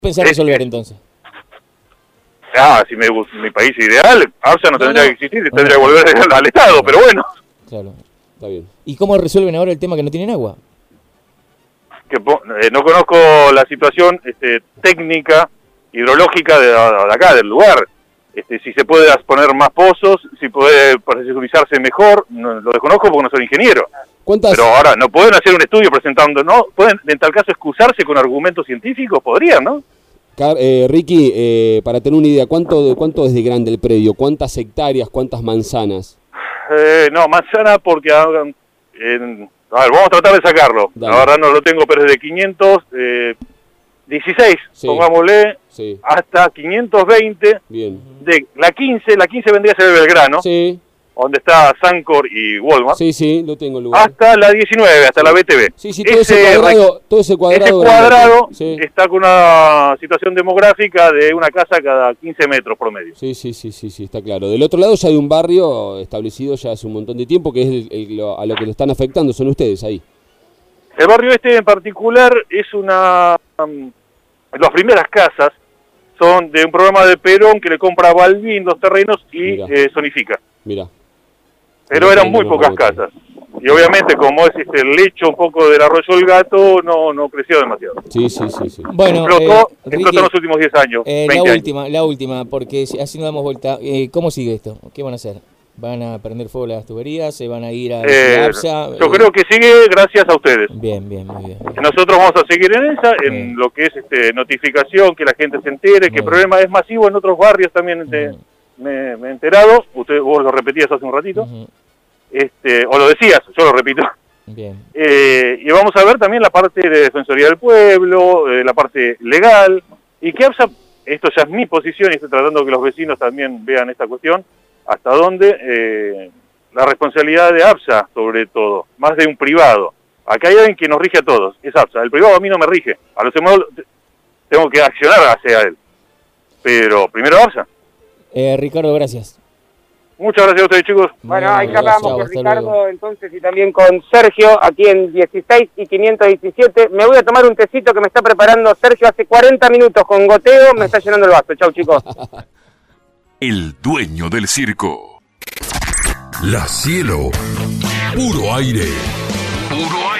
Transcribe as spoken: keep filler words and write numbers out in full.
pensás resolver entonces? Ah, si me, mi país ideal, ARSA no, no tendría no. que existir, no, tendría no. que volver al, al Estado, claro. pero bueno. Claro, está bien. ¿Y cómo resuelven ahora el tema que no tienen agua? Que eh, no conozco la situación este, técnica, hidrológica de, de acá, del lugar. Este, si se puede poner más pozos, si puede profesionalizarse mejor, no, lo desconozco porque no soy ingeniero. ¿Cuántas? Pero ahora, ¿no pueden hacer un estudio presentando, no? ¿Pueden en tal caso excusarse con argumentos científicos? Podrían, ¿no? Eh, Ricky, eh, para tener una idea, ¿cuánto, ¿cuánto es de grande el predio? ¿Cuántas hectáreas? ¿Cuántas manzanas? Eh, no, manzana porque... En, a ver, vamos a tratar de sacarlo. Dale. La verdad no lo tengo, pero es de quinientos dieciséis, sí. Pongámosle, sí. Hasta quinientos veinte. Bien. De la quince, la quince vendría a ser Belgrano. Sí. Donde está Sancor y Walmart. Sí, sí, lo tengo en lugar. Hasta la diecinueve, hasta sí. La B T V. Sí, sí, todo ese, ese cuadrado, todo ese cuadrado, ese cuadrado sí. Está con una situación demográfica de una casa cada quince metros promedio. Sí, sí, sí, sí, sí, está claro. Del otro lado ya hay un barrio establecido ya hace un montón de tiempo, que es el, el, lo, a lo que le están afectando, son ustedes ahí. El barrio este en particular es una... Um, las primeras casas son de un programa de Perón que le compra a Balbín los terrenos y eh, zonifica. Mira. Pero eran muy pocas casas. Y obviamente, como es este, el lecho un poco del arroyo El Gato, no, no creció demasiado. Sí, sí, sí. sí. Bueno, explotó, eh, explotó Ricky, en los últimos diez años. Eh, veinte la años. última, la última, porque así nos damos vuelta. Eh, ¿Cómo sigue esto? ¿Qué van a hacer? ¿Van a prender fuego las tuberías? ¿Se van a ir a eh, ARSA? Yo eh, creo que sigue gracias a ustedes. Bien, bien, muy bien. bien. Nosotros vamos a seguir en esa, en bien. Lo que es este, notificación, que la gente se entere, que el problema es masivo en otros barrios también. Te, uh-huh. me, me he enterado, usted, vos lo repetías hace un ratito. Uh-huh. Este, o lo decías, yo lo repito. Bien. Eh, y vamos a ver también la parte de Defensoría del Pueblo, eh, la parte legal, y que ARSA, esto ya es mi posición, y estoy tratando que los vecinos también vean esta cuestión, hasta dónde eh, la responsabilidad de ARSA, sobre todo, más de un privado. Acá hay alguien que nos rige a todos, es ARSA. El privado a mí no me rige, a los demás tengo que accionar hacia él. Pero primero ARSA. Eh, Ricardo, gracias. Muchas gracias a ustedes, chicos. Bueno, ahí hablamos con Ricardo, luego. Entonces, y también con Sergio, aquí en dieciséis y quinientos diecisiete. Me voy a tomar un tecito que me está preparando Sergio hace cuarenta minutos con goteo, me está llenando el vaso. Chau, chicos. El dueño del circo. La Cielo. Puro aire. Puro aire.